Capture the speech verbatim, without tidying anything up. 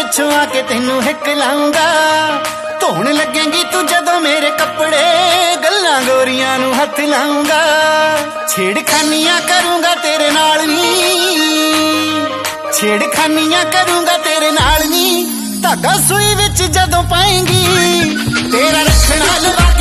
पिछों आके तेनू हिक लाऊंगा। धोन लगेंगी तू जदों मेरे कपड़े, गल्लां गोरियां नू हथ लाऊंगा। छेड़खानियां करूंगा तेरे नाल नी, छेड़खानियां करूंगा तेरे नाल नी। धागा सूई विच जदों पाएंगी, तेरा रखना लवा